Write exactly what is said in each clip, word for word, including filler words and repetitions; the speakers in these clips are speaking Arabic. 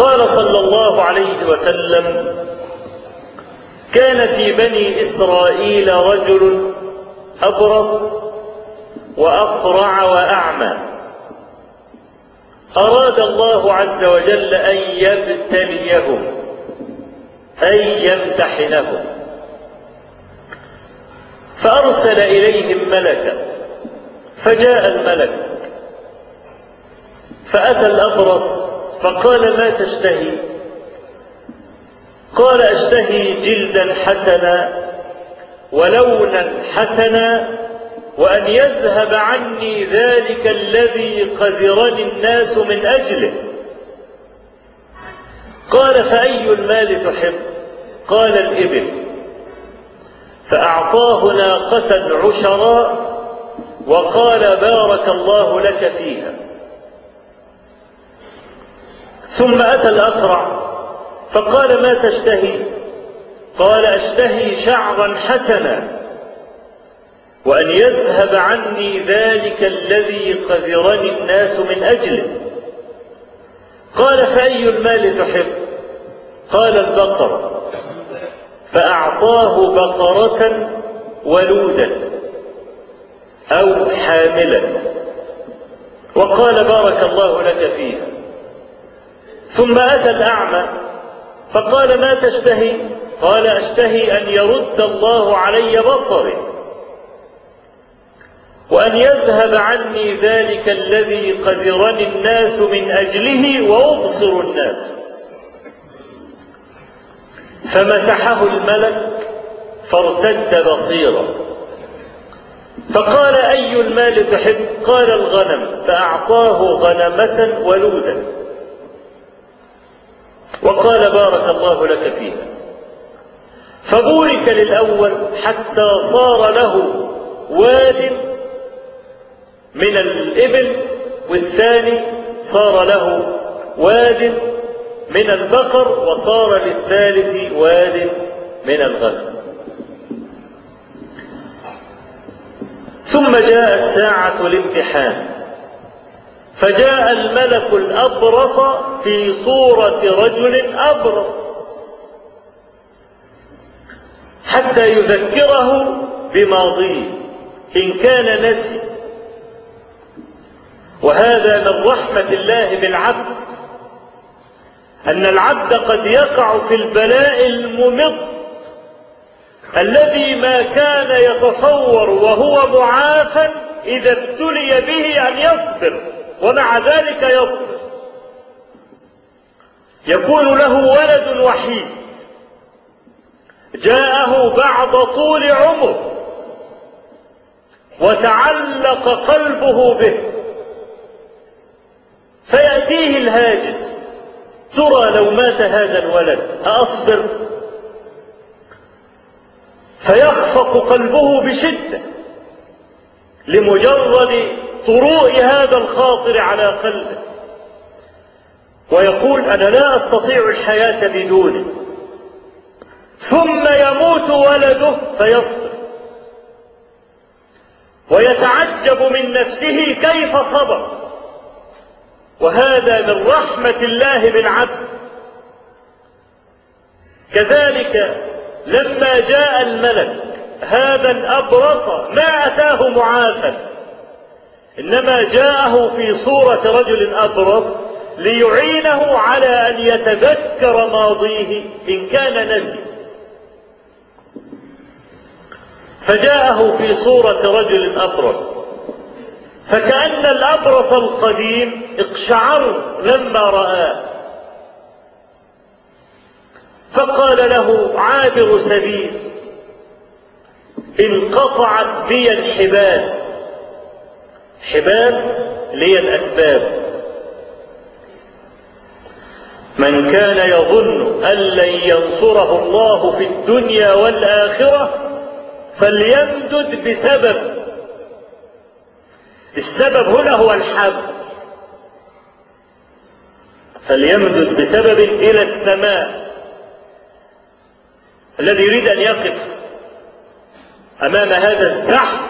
قال صلى الله عليه وسلم: كان في بني إسرائيل رجل أبرص وأقرع وأعمى، أراد الله عز وجل أن يبتليهم أي يمتحنهم، فأرسل إليهم ملكا، فجاء الملك فأتى الأبرص فقال: ما تشتهي؟ قال: أشتهي جلدا حسنا ولونا حسنا، وأن يذهب عني ذلك الذي قذرني الناس من أجله. قال: فأي المال تحب؟ قال: الإبل. فأعطاه ناقة عشراء وقال: بارك الله لك فيها. ثم أتى الأقرع فقال: ما تشتهي؟ قال: أشتهي شعرا حسنا وأن يذهب عني ذلك الذي قذرني الناس من أجله. قال: فأي المال تحب؟ قال: البقرة. فأعطاه بقرة ولودا أو حاملا وقال: بارك الله لك فيها. ثم أتى الأعمى فقال: ما تشتهي؟ قال: أشتهي أن يرد الله علي بصري وأن يذهب عني ذلك الذي قذرني الناس من أجله وأبصر الناس. فمسحه الملك فارتد بصيرا، فقال: أي المال تحب؟ قال: الغنم. فأعطاه غنمة ولودا وقال: بارك الله لك فيها. فبورك للأول حتى صار له واد من الإبل، والثاني صار له واد من البقر، وصار للثالث واد من الغنم. ثم جاءت ساعة الامتحان، فجاء الملك الأبرص في صورة رجل أبرص حتى يذكره بماضيه إن كان نسي. وهذا من رحمة الله بالعبد، أن العبد قد يقع في البلاء الممط الذي ما كان يتصور وهو معافى إذا ابتلي به أن يصبر، ومع ذلك يصبر. يكون له ولد وحيد جاءه بعد طول عمره وتعلق قلبه به، فيأتيه الهاجس: ترى لو مات هذا الولد أأصبر؟ فيخفق قلبه بشدة لمجرد طروء هذا الخاطر على قلبه، ويقول: أنا لا أستطيع الحياة بدونه. ثم يموت ولده فيصبر ويتعجب من نفسه كيف صبر. وهذا من رحمة الله بالعبد. كذلك لما جاء الملك هذا الأبرص ما أتاه معافى، إنما جاءه في صورة رجل أبرص ليعينه على أن يتذكر ماضيه إن كان نسي. فجاءه في صورة رجل أبرص، فكأن الأبرص القديم اقشعر لما رآه، فقال له عابر سبيل: انقطعت بي الحبال. حبال لي الأسباب. من كان يظن أن لن ينصره الله في الدنيا والآخرة فليمدد بسبب. السبب هنا هو الحبل. فليمدد بسبب إلى السماء. الذي يريد أن يقف أمام هذا الزحف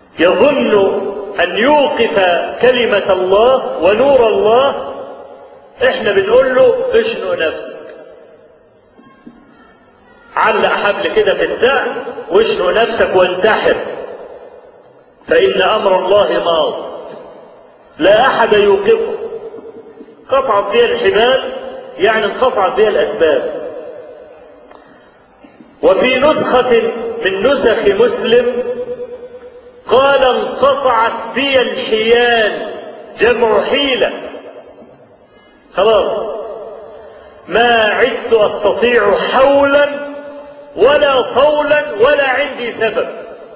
يظن أن يوقف كلمة الله ونور الله احنا بنقول له اشنق نفسك، علق حبل كده في السقف واشنق نفسك وانتحر، فإن أمر الله ماض لا أحد يوقفه. قطعت بها الحبال يعني انقطعت بها الأسباب. وفي نسخة من نسخ مسلم قال انقطعت بي الحيال، جمع حيلة، خلاص ما عدت أستطيع حولا ولا طولا ولا عندي سبب.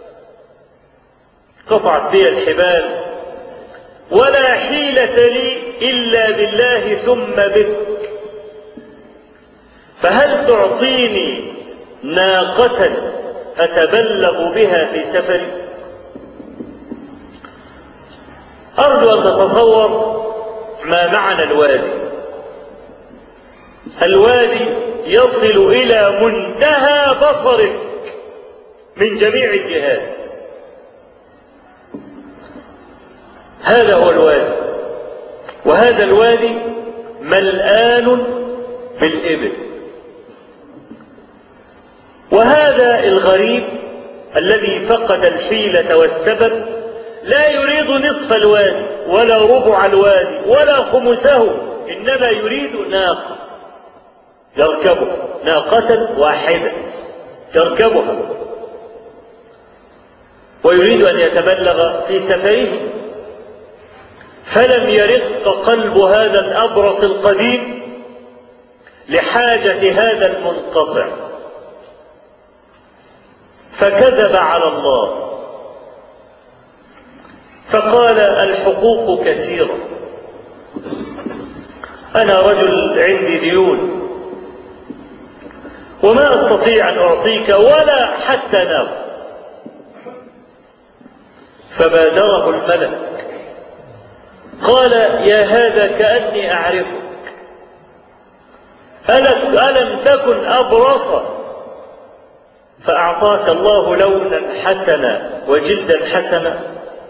قطعت بي الحبال ولا حيلة لي إلا بالله ثم بك، فهل تعطيني ناقة أتبلغ بها في سفري؟ أرجو أن تتصور ما معنى الوادي. الوادي يصل إلى منتهى بصرك من جميع الجهات، هذا هو الوادي. وهذا الوادي ملآن بالإبل. وهذا الغريب الذي فقد الحيلة والسبب لا يريد نصف الوادي ولا ربع الوادي ولا خمسه، إنما يريد ناقة يركبها، ناقة واحدة يركبها، ويريد أن يتبلغ في سفره. فلم يرق قلب هذا الأبرص القديم لحاجة هذا المنقطع، فكذب على الله فقال الحقوق كثيرة، أنا رجل عندي ديون وما أستطيع أن أعطيك ولا حتى ناقة. فبادره الملك قال يا هذا كأني أعرفك، ألم تكن أبرصا فأعطاك الله لونا حسنا وجلدا حسنا؟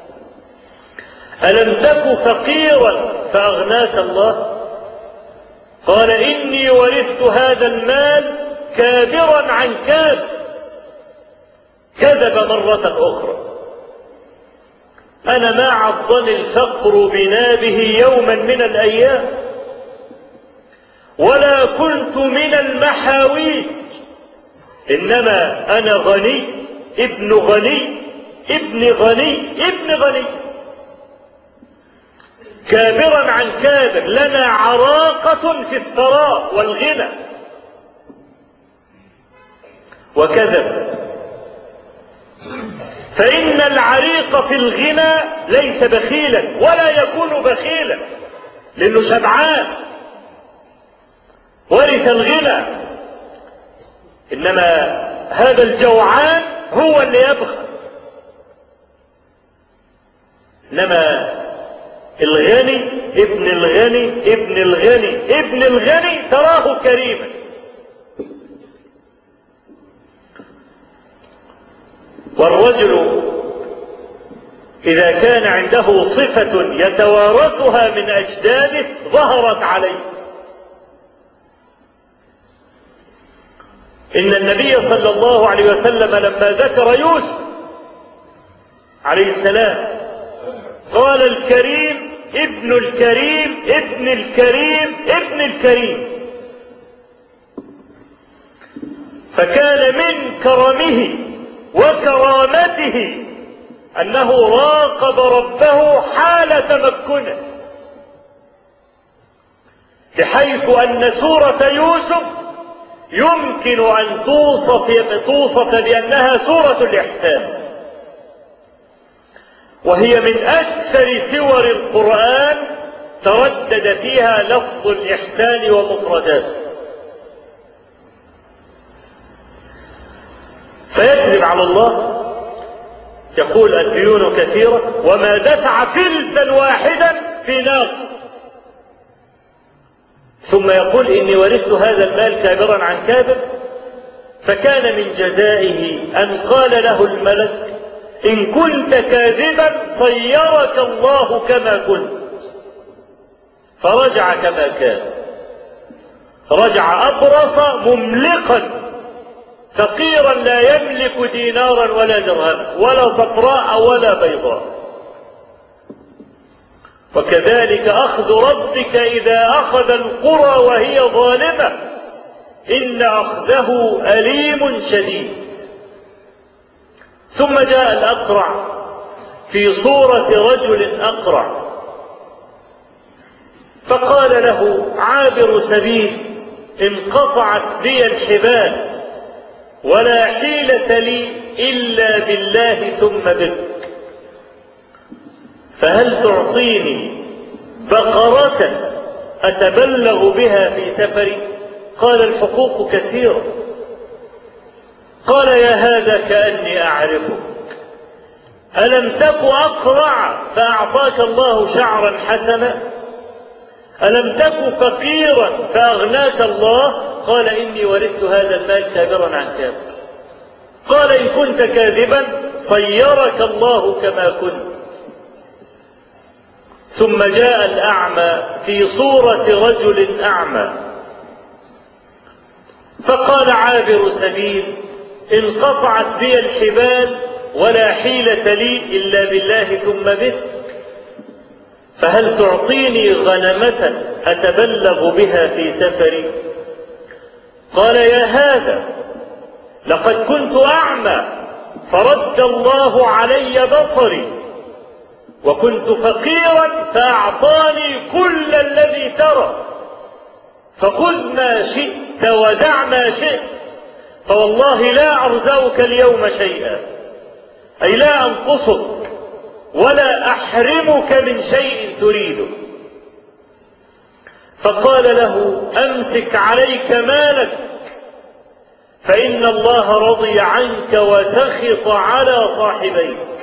ألم تك فقيرا فأغناك الله؟ قال إني ورثت هذا المال كابرا عن كاب. كذب مرة أخرى، أنا ما عضني الفقر بنابه يوما من الأيام ولا كنت من المحاويج، إنما أنا غني ابن غني ابن غني ابن غني، كابرا عن كابر، لنا عراقة في الثراء والغنى. وكذب، فإن العريق في الغنى ليس بخيلا ولا يكون بخيلا لأنه شبعان ورث الغنى، إنما هذا الجوعان هو اللي يبخل. إنما الغني ابن الغني ابن الغني ابن الغني تراه كريما. والرجل إذا كان عنده صفة يتوارثها من أجداده ظهرت عليه. إن النبي صلى الله عليه وسلم لما ذكر يوسف عليه السلام قال الكريم ابن الكريم ابن الكريم ابن الكريم، فكان من كرمه وكرامته أنه راقب ربه حال تمكنه، بحيث أن سورة يوسف يمكن أن توصف, توصف بأنها سورة الإحسان، وهي من أكثر سور القرآن تردد فيها لفظ الإحسان ومفرداته. فيكذب على الله يقول الديون كثيرة وما دفع فلسا واحدا في نار، ثم يقول إني ورثت هذا المال كابرا عن كابر. فكان من جزائه أن قال له الملك إن كنت كاذبا صيرك الله كما كنت، فرجع كما كان، رجع أبرص مملقا فقيرا لا يملك دينارا ولا درهما ولا صفراء ولا بيضاء. وكذلك أخذ ربك إذا أخذ القرى وهي ظالمة إن أخذه أليم شديد. ثم جاء الأقرع في صورة رجل أقرع فقال له عابر سبيل انقطعت بي الحبال ولا حيلة لي إلا بالله ثم بك، فهل تعطيني بقرة أتبلغ بها في سفري؟ قال الحقوق كثيرة. قال يا هذا كأني أعرفك، ألم تك أقرع فأعطاك الله شعرا حسنا؟ ألم تك فقيرا فأغناك الله؟ قال إني ورثت هذا المال كابرا عن كابر. قال إن كنت كاذبا صيرك الله كما كنت. ثم جاء الأعمى في صورة رجل أعمى فقال عابر سبيل انقطعت بي الحبال ولا حيلة لي إلا بالله ثم بك، فهل تعطيني غنمة أتبلغ بها في سفري؟ قال يا هذا لقد كنت أعمى فرد الله علي بصري، وكنت فقيرا فأعطاني كل الذي ترى، فخذ ما شئت ودع ما شئت، فوالله لا أرزقك اليوم شيئا، أي لا أنقصك ولا أحرمك من شيء تريده. فقال له أمسك عليك مالك فإن الله رضي عنك وسخط على صاحبيك.